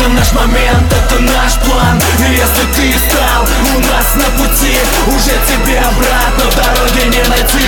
Это наш момент, это наш план. И если ты стал у нас на пути, уже тебе обратно дороги не найти.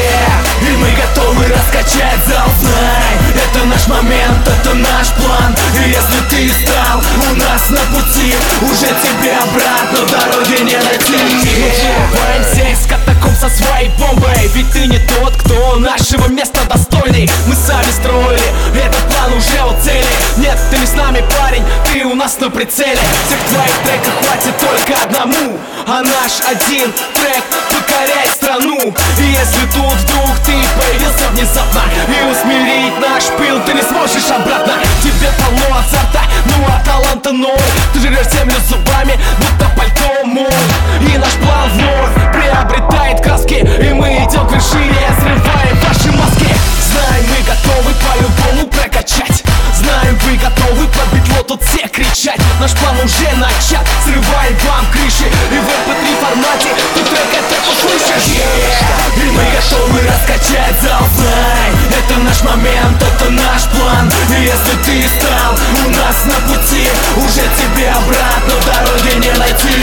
И мы готовы раскачать зал, знай. Это наш момент, это наш план. И если ты стал у нас на пути, уже тебе обратно дороги не найти. Вырываемся из катакомб со своей бомбой, ведь ты не тот, кто нашего места достойный. Мы сами строили этот план уже у цели. Нет, ты не с нами, парень, ты у нас на прицеле. Всех твоих треков хватит только одному, а наш один трек покоряет страну. И если тут вдруг ты появился внезапно и усмирить наш пыл ты не сможешь обратно. Тебе полно азарта, ну а таланта ноль. Ты жрешь землю зубами, будто пальто мой. И наш план вновь приобретает краски, и мы идем к вершине, срываем ваши маски. Знаем, мы готовы по-любому прокачать. Знаем, вы готовы пробить лот, тут все кричать. Наш план уже начат, срываем вам крыши. И в MP3 формате ты трек это услышишь. И мы готовы раскачать зал, знай. Это наш момент, это наш план. И если ты стал у нас на пути, уже тебе обратно дороги не найти.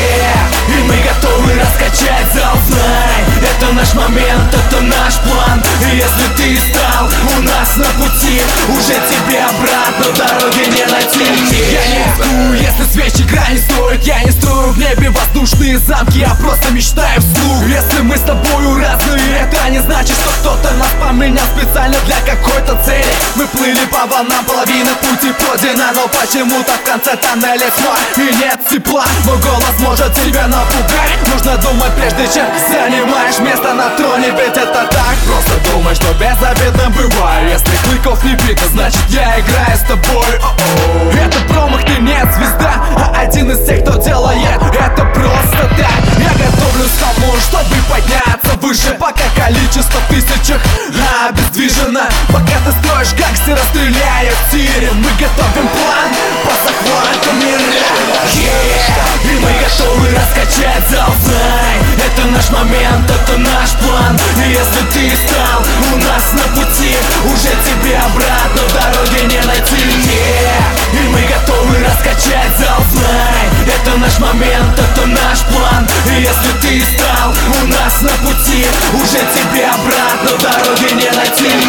И мы готовы раскачать зал, знай. Это наш момент, это наш план. И если ты стал у нас на пути, уже тебе обратно дороги не найти. Я не рискую, если свечи грани стоят. Я не строю в небе воздушные замки, я просто мечтаю вслух. Если мы с тобою разные, это не значит, что кто-то нас поменял специально для какой-то цели. Мы плыли по волнам, половина пути пройдена, но почему-то в конце тоннеля тьма и нет тепла. Мой голос может тебя напугать. Нужно думать, прежде чем занимаешь место на троне, ведь это так. Просто думай, что безобидным бываю. Если кликов не видно, значит я играю с тобой. Это промах, ты не звезда, а один из тех, кто делает это просто так. Я готовлюсь к тому, чтобы подняться выше, пока количество в тысячах обездвижено. Пока ты строишь гангстера, стреляя в тире, мы готовим план по захвату мира. И мы готовы раскачать зал, знай. Это наш момент, это наш план. И если ты стал у нас на пути, уже тебе обратно дороги не найти. И мы готовы раскачать зал, знай. Это наш момент, это наш план. И если ты стал у нас на пути, уже тебе обратно дороги не найти.